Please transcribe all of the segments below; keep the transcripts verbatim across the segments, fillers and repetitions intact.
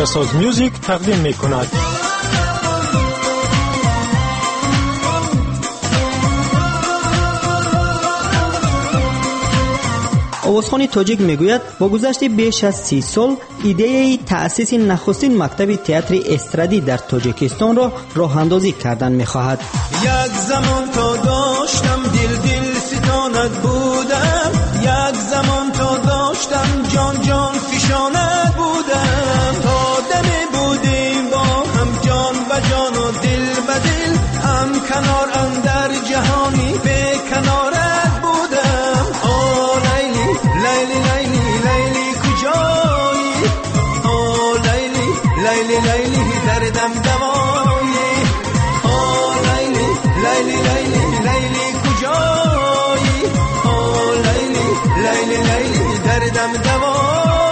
ساز میوزیک تقدیم می کند. آوازخوان تاجیک میگوید با گذشت بیش از سی سال ایده تأسیس نخستین مکتب تئاتر استرادی در تاجیکستان را راه اندازی کردن میخواهد. یک زمان تا داشتم دل دل ستانت بودم، یک زمان تا داشتم جان جان فشانت بودم، تا دمی بودیم با هم جان و جان و دل به دل، هم کنار اندر جهانی به کنارت بودم. آه لیلی لیلی لیلی لیلی کجایی، آه لیلی لیلی لیلی دردم دوایی، آه لیلی لیلی لیلی لیلی کجایی، آه لیلی لیلی لیلی دردم دوایی.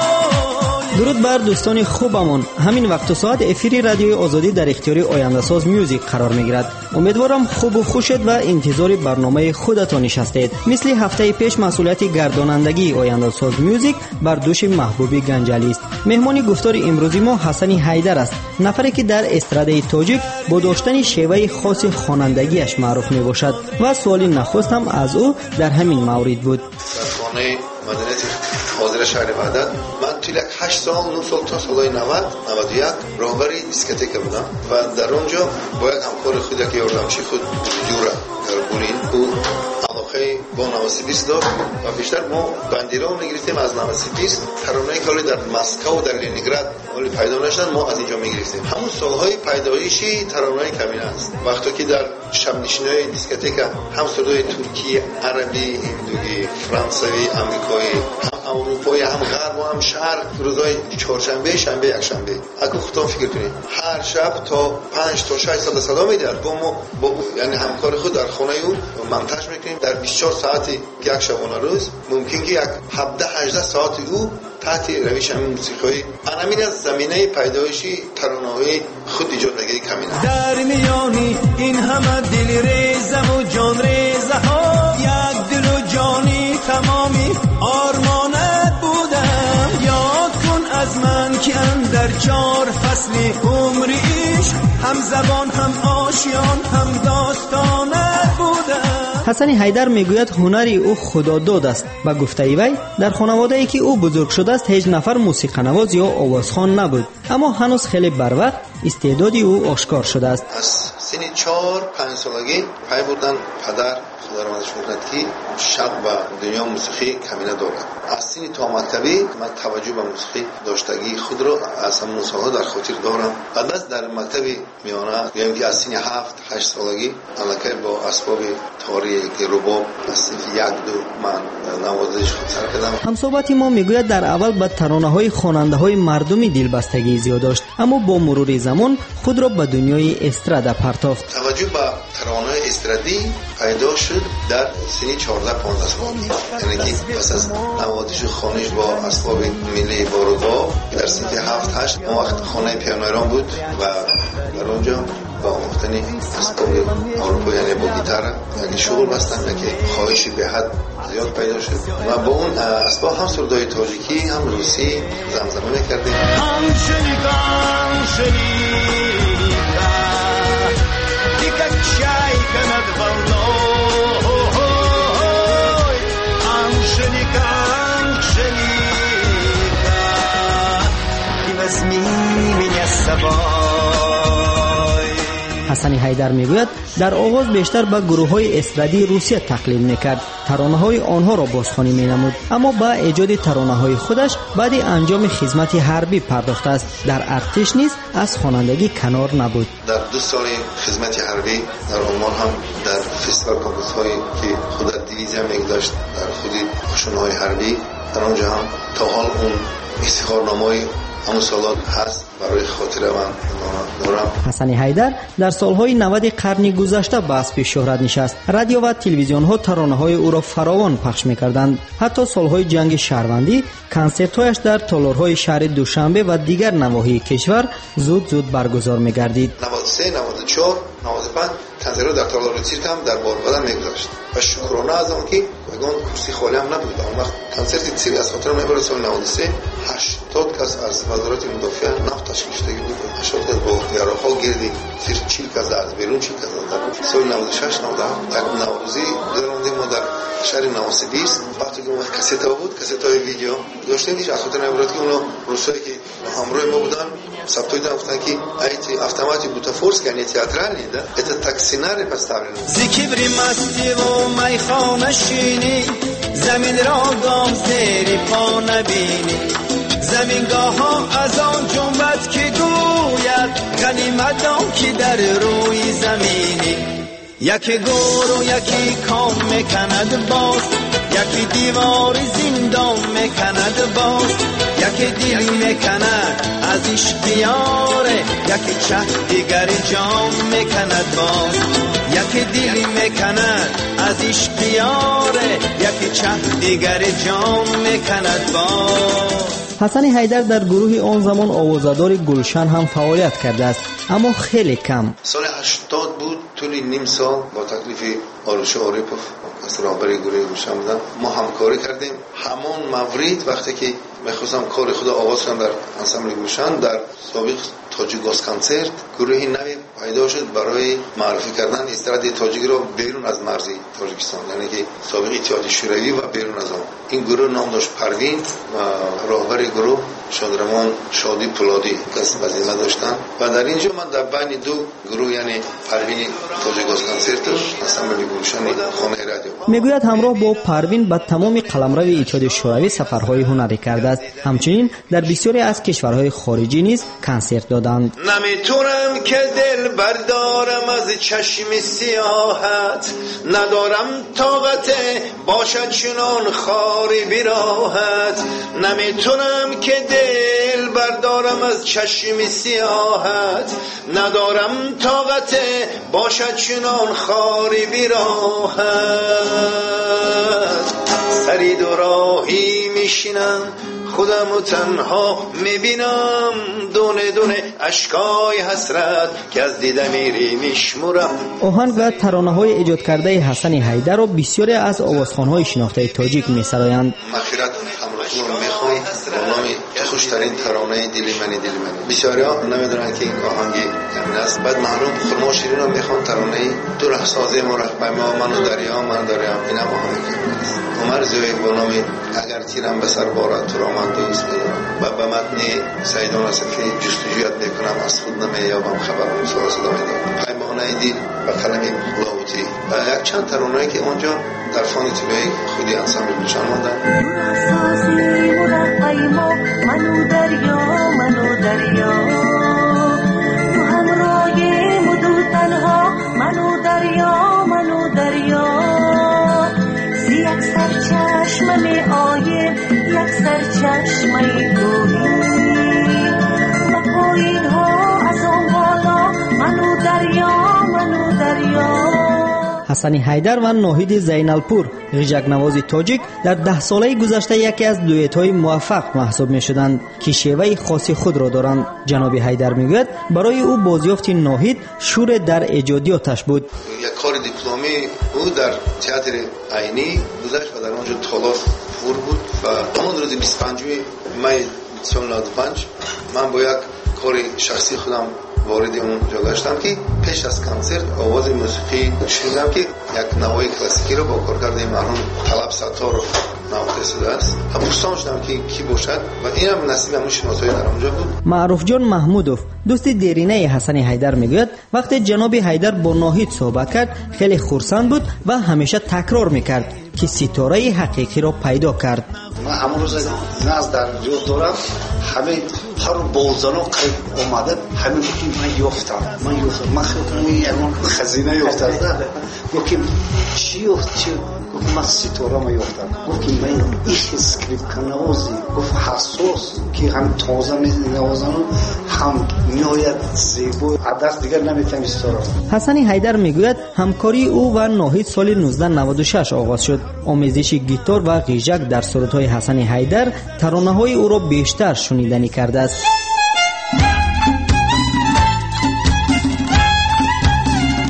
درود بر دوستان خوبمون. همین وقت و ساعت افیری رادیوی آزادی در اختیار آینده ساز میوزیک قرار میگیرد. امیدوارم خوب و خوشید و انتظار برنامه خودتان نشستید. مثل هفته پیش مسئولیت گردانندگی آینده ساز میوزیک بر دوش محبوبی گنجلی است. مهمان گفتار امروزی ما حسن حیدر است، نفری که در استراده تاجیک با داشتن شیوه خاص خوانندگیش معروف می باشد و سوالی نخست هم از او در همین مورد بود. خانه مدنیت حاضر شهر وحدت من توی هشت سال نه سال تا سالهای نود نود و یک راهبری دیسکوتک بودم و در اونجا با یک همکار خودی که یاردمچی خود جورا در بولین او علاقه با نواسیپیست داشت و بیشتر ما بندیران میگرفتیم از نواسیپیست. ترانه‌ای که در مسکو و در لنینگراد ولی پیدا نشدن ما از اینجا میگرفتیم. همون سالهای پیدایشی ترانه‌های کمینه است. وقتی که در شب‌نشینی‌های دیسکوتک هم صدای ترکی، عربی، هندوی، فرانسوی، آمریکایی، هم اروپایی، هم غرب و هم شرق، روزهای چهارشنبه، شنبه، یکشنبه اگه خودتون فکر کنید هر شب تا پنج تا شش سال صدا میداد. با ما با یعنی همکار خود در خانه او مونتاژ میکنیم. در بیست و چهار ساعتی یک شبانه روز ممکن که یک هفده هجده ساعت او تحت روش همین موسیقی همین از زمینه پیدایشی ترانه‌های خود ایجاد نگری کمینه. در میانی این همه دل ریزم و جان ریزه ها، یک دل و جانی تمامی آرمانت بودم. یاد کن از من که اندر چار فصل عمریش هم زبان هم آشیان هم داستانت بودم. حسن حیدر میگوید هنری او خداداد است و گفته وی در خانواده‌ای که او بزرگ شده است هیچ نفر موسیقی‌نواز یا آوازخوان نبود، اما هنوز خیلی بروقت استعدادی او آشکار شده است. از سن چهار پنج سالگی پای بردن پدر خدا رحمتش کنه که شب و دنیا موسیقی کمینه دارد. از سن تا مکتبی من توجه به موسیقی داشتگی خود را از همون سالها در خاطر دارم. بعد از در مکتبی میانه یعنی که از سن هفت هشت سالگی علاقه با اسباب تاری که رباب از سن یک دو من نوازش خود سر کردم. همصحبت ما میگوید در اول به ترانه‌های خواننده‌های مردمی دلبستگی زیاد داشت، اما با مرور زمان خود را به دنیای استرادا پرتافت. توجه به ترانه استرادی پیدا شد در سن چهارده پانزده سالگی، یعنی که پس از نوازش خانش با اسباب ملی بارودها در سن هفت هشت اون وقت خانه پیانویران بود و در اونجا با مختنی اسباب اروپایی یعنی با گیتار یعنی شغل بستن که خواهشی به حد زیاد پیدا شد و با اون اسباب هم سردای تاجیکی هم روسی زمزمه کردیم. هم شنیدم شنیدم دیگه چای کند والله هم شنیدم شنیدم این اسمی من سبا. حسن حیدر میگوید در آغاز بیشتر به گروه‌های استرادی روسیه تقلید میکرد، ترانه‌های آنها را بازخوانی مینمود، اما با ایجاد ترانه‌های خودش بعد انجام خدمت حربی پرداخته است. در ارتش نیز از خوانندگی کنار نبود. در دو سال خدمت حربی در عمان هم در فستیوال کنکورس‌هایی که خود در دیویزیون میگذاشت در خودی آشناهای حربی در آنجا هم تا حال اون افتخارنامه‌های همون سالات هست برای خاطر من دارم. حسن حیدر در سالهای نود قرن گذشته به اسب شهرت نشست. رادیو و تلویزیون ها ترانه‌های او را فراوان پخش می‌کردند. حتی سالهای جنگ شهروندی کنسرت‌هایش در تالارهای شهر دوشنبه و دیگر نواحی کشور زود زود برگزار می‌گردید. نود و سه نود و چهار نود و پنج کنسرت در تالار تیرک هم در باربد میگذاشت و شکرانه از اون که وگان کرسی خالی هم نبود. اون وقت کنسرت تیرک از خاطر من سال نود و سه هشتاد کس از وزارت مدافع نفت تشکیل شده بود. هشتاد کس با یاراها گردی تیر چهل کس از بیرون چهل کس در سال نود و شش نود و هفت یک نوروزی گذراندیم ما در شهر نوسیبیس. وقتی که اون کاستا بود، کاستای ویدیو داشتیم، هیچ از خاطر نبود که اونو روسایی که همراه ما بودن ثبت دیدن گفتن که ایت автомати بوتافورس یعنی театральный, да, это так сценарий поставлен. زکبری مستی و میخانه شینی زمین را گام زیر پا نبینی زمینگاه ها از آن جنبت که گوید غنیمتان که در روی زمینی یکی گور و یکی کام میکند باز یکی دیوار زندان میکند باز یکی دل میکند از عشق یاره یکی چه دیگر جام میکند باز یکی دل میکند از عشق یاره یکی چه دیگر جام میکند باز. حسن حیدر در گروه آن زمان آوازدار گلشن هم فعالیت کرده است، اما خیلی کم. سال هشتاد بود، طولی نیم سال با تکلیف آروش عارفوف از رهبری گروه گلشن بودم. ما همکاری کردیم. همون مورد وقتی که می‌خواستم کار خود آغاز کنم در انسامبل گلشن، در سابق تاجیک گاز کنسرت گروهی نوی پیدا شد برای معرفی کردن استراد تاجیک را بیرون از مرز تاجیکستان، یعنی که سابق اتحاد شوروی و بیرون از آن. این گروه نام داشت پروین و رهبر گروه شادرمان شادی پولادی کس وظیفه داشتن و در اینجا من در بین دو گروه یعنی پروین تاجیک گاز کنسرت و انسامبل گلشن خانه رادیو. میگوید همراه با پروین به تمام قلمرو اتحاد شوروی سفرهای هنری کرده است. همچنین در بسیاری از کشورهای خارجی نیز کنسرت دادند. نمیتونم که دل بردارم از چشم سیاحت ندارم طاقت باشد چنان خاری براحت نمیتونم که دل بردارم از چشم سیاحت ندارم طاقت باشد چنان خاری براحت سری دو راهی میشینم خودم و تنها میبینم دونه دونه اشکای حسرت که از دیده میری میشمورم. آهنگ و ترانه‌های ایجاد کرده حسن حیدر را بسیاری از آوازخوان‌های شناخته تاجیک می‌سرایند. مغفرت همراهتون رو میخوای با نام خوشترین ترانه دلی منی دلی منی. بسیاریا نمیدونن که این آهنگ همین است. بعد معلوم خرما شیرین رو میخوان ترانه دو رهسازی مرحبا ما منو دریا من دریا اینم آهنگ است. عمر زوی با نام اگر تیرم به سر بارد تو را من دوست می‌دارم و به متن سیدان صفی جستجویت میکنم از خود نمیابم خبرم سوال صدا میدم پیمانه دل و قلم لاوتی و یک چند ترانه‌ای که اونجا در فان طلایی خودی انسامبل گلشن ماندن. منو دریا منو دریا تو همراه مدو تنها منو دریا منو دریا سی یک سر چشمه آیه یک سر چشمه گوهی و پایین ها از آن بالا منو دریا منو دریا. حسن حیدر و ناهید زینالپور غیجک نواز تاجیک در ده ساله گذشته یکی از دویت‌های موفق محسوب می‌شدند که شیوه خاصی خود را دارند. جناب حیدر میگوید برای او بازیافت ناهید شور در ایجادیاتش بود. یک کار دیپلمی بود در تئاتر عینی گذشت و در آنجا تالار فور بود و همون روز بیست و پنجم می سال نود و پنج من با یک کار شخصی خودم وارد اون جا گشتم که پیش از کنسرت آواز موسیقی شنیدم که یک نوای کلاسیکی رو با کارگرد مرحوم طلب ستار نواخته شده است. پرسان شدم که کی باشد و اینم نصیب همون شناسایی در اونجا بود. معروف جان محمودوف دوست دیرینه حسن حیدر میگوید وقتی جناب حیدر با ناهید صحبت کرد خیلی خرسند بود و همیشه تکرار میکرد که ستاره حقیقی را پیدا کرد. من همون روز ناز در یاد دارم همه هر بولزانو قریب اومده همه میگن من یافتم من یافتم من خیلی کنم این خزینه یافتم گفتم چی یافت چی گفت من ستاره ما یافتم گفتم من ایش اسکریپت کنوازی گفت حساس که هم تازه نوازانو هم نهایت زیبا عدس دیگر نمیتونم ستاره. حسن حیدر میگوید همکاری او و ناهید سال نوزده نود و شش آغاز شد. آمیزش گیتار و غیجک در سرودهای حسن حیدر ترانه‌های او را بیشتر شنیدنی کرده است.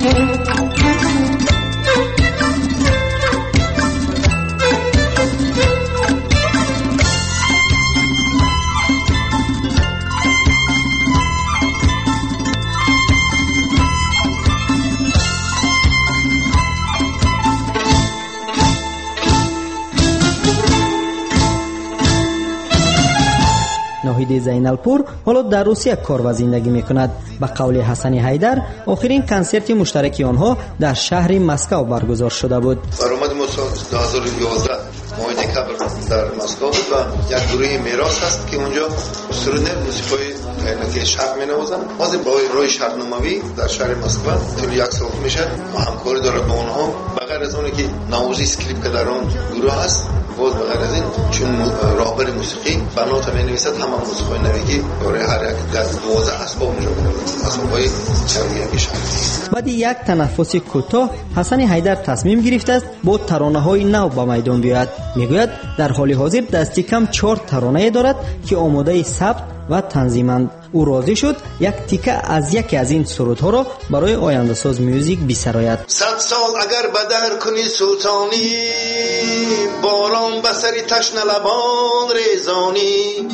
ناهید زینالپور حالا در روسیه کار و زندگی میکند. به قول حسن حیدر آخرین کنسرت مشترک آنها در شهر مسکو برگزار شده بود. برآمد ما سال دو هزار و یازده ماه دکبر در مسکو بود و یک گروه میراث است که اونجا سرود موسیقی که شرق می نوازن. باز با روی شرقناموی در شهر مسکو طول یک سال میشه و همکاری دارد با اونها. بغیر از اونی که نوازی اسکریپت که در اون گروه هست، باز بغیر از این چون راهبر موسیقی بنات می نویسد، همه موسیقی نویگی برای هر یک دست موازه اسباب اونجا می‌نوازد، اسباب‌های چریکی شهر. بعد یک تنفس کوتاه حسن حیدر تصمیم گرفته است با ترانه‌های نو به میدان بیاید. میگوید در حال حاضر دستی کم چهار ترانه دارد که آماده ثبت و تنظیمند. او راضی شد یک تیکه از یکی از این سرودها را برای آینده ساز میوزیک بسراید. صد سال اگر بدر کنی سلطانی، باران بسری تشنه لبان ریزانی،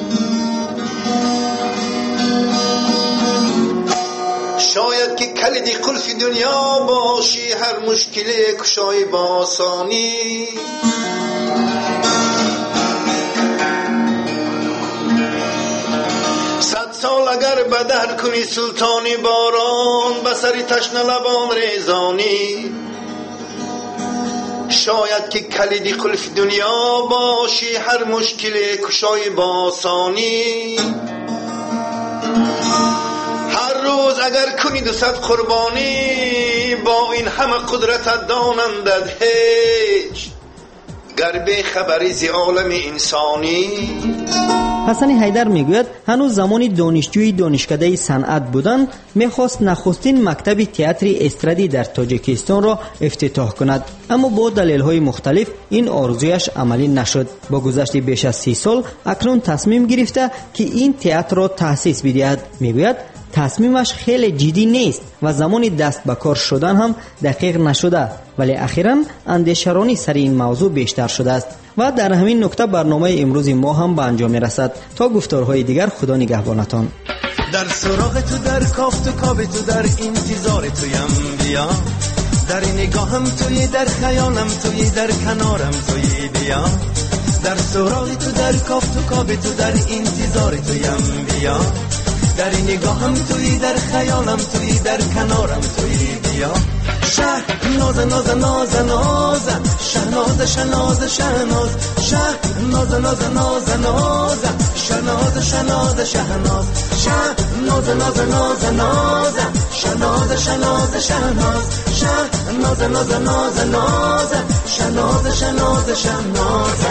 شاید که کلید قلف دنیا باشی، هر مشکل کشای با آسانی. صد سال اگر بدر کنی سلطانی، باران بسری تشنه لبان ریزانی، شاید که کلید قلف دنیا باشی، هر مشکل کشای با آسانی. هر روز اگر کنی دو صد قربانی، با این همه قدرت دانندت هیچ، گر به خبری زی عالم انسانی. حسن حیدر میگوید هنوز زمان دانشجوی دانشکده صنعت بودن میخواست نخستین مکتب تئاتر استرادی در تاجیکستان را افتتاح کند، اما با دلایل مختلف این آرزویش عملی نشد. با گذشت بیش از سی سال اکنون تصمیم گرفته که این تئاتر را تأسیس بدهد. میگوید تصمیمش خیلی جدی نیست و زمان دست به کار شدن هم دقیق نشده، ولی اخیراً اندیشرانی سر این موضوع بیشتر شده است و در همین نکته برنامه امروز ما هم به انجام میرسد. تا گفتارهای دیگر خدا نگهبانتان. در سراغ تو، در کاف تو، کاب تو، در انتظار تویم بیا، در نگاهم توی، در خیالم توی، در کنارم توی بیا، در سراغ تو، در کاف تو، کاب تو، در انتظار تویم بیا، در نگاهم توی، در خیالم توی، در کنارم توی بیا. شهر ناز ناز ناز ناز، شهناز شناز شهناز، شهر ناز ناز ناز ناز، شناز شناز شهناز، شهر ناز ناز ناز ناز، شناز شناز شهناز، شهر ناز ناز ناز ناز، شناز شناز شهناز.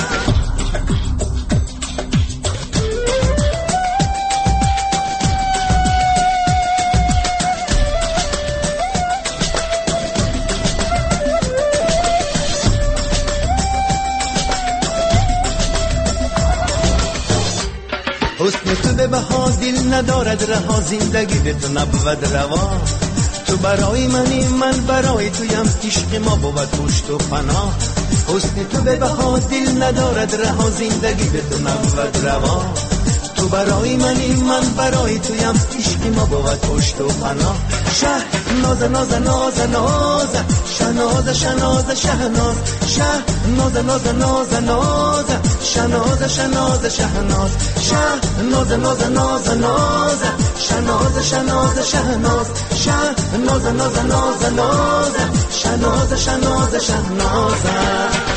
حسن تو به بها دل ندارد رها، زندگی به تو نبود روا. تو برای منی، من برای تویم، عشق ما بود پشت و پناه. حسن تو به بها دل ندارد رها، زندگی به تو نبود روا. تو برای منی، من برای تویم، عشق ما بود پشت و پناه. شهر ناز ناز ناز ناز، شناز شناز شهناز، شهر ناز ناز ناز ناز، شناز شناز شهناز، شهر ناز ناز ناز ناز، شناز شناز شهناز، شهر ناز ناز ناز ناز، شناز شناز شهناز.